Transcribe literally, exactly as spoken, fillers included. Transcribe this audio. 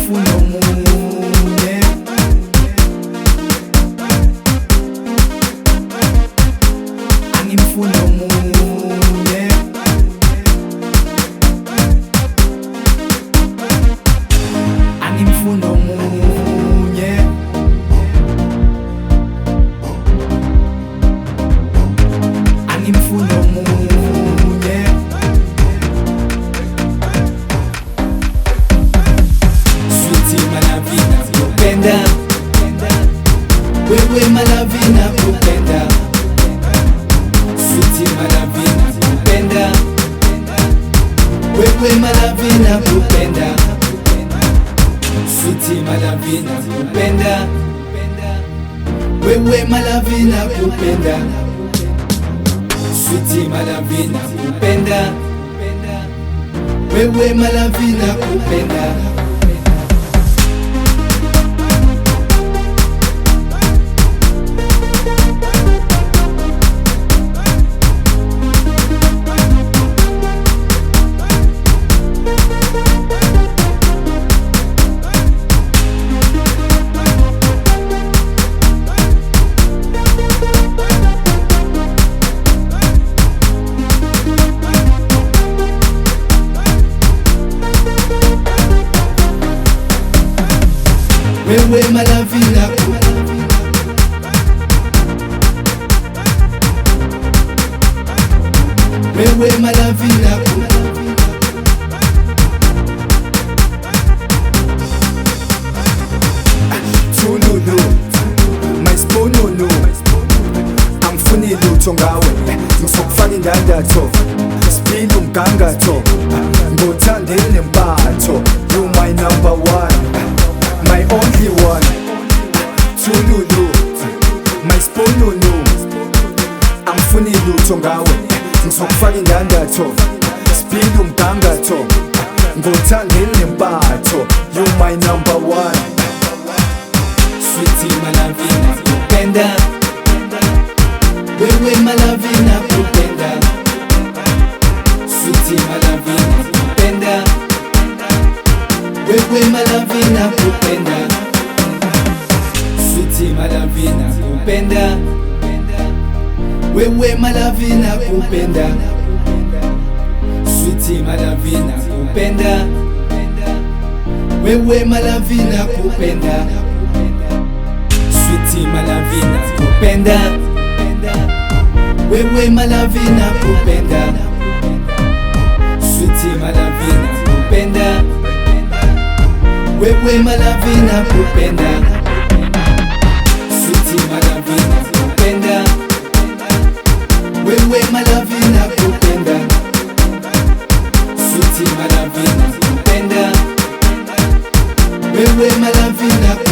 Angimfuna omunye, angimfuna omunye, angimfuna omunye, angimfuna omunye. Sweetie Malavina kupenda, wewe Malavina kupenda. Sweetie Malavina kupenda, wewe Malavina kupenda. Sweetie Malavina kupenda, wewe Malavina kupenda. Sweetie Malavina kupenda, wewe Malavina kupenda. Wewe Malavina wewe Malavina Tululu my sponono angifuni lutho ngawe ngisokufaka indandatho sipila umgangatho ngothandeni nempatho you my number one, my only one. Tululu my sponono angifuni lutho ngawe ngisokufaka indandatho sipila umgangatho ngothandeni nempatho you my number one. Sweetie Malavina kupenda, wewe Malavina kupenda. Sweetie Malavina kupenda, wewe Malavina kupenda. Sweetie Malavina kupenda, wewe Malavina kupenda. Sweetie Malavina kupenda, wewe Malavina kupenda. Sweetie Malavina kupenda, wewe Malavina kupenda. Sweetie Malavina kupenda, wewe Malavina kupenda. Sweetie Malavina kupenda, wewe Malavina kupenda. Sweetie Malavina kupenda, wewe Malavina kupenda.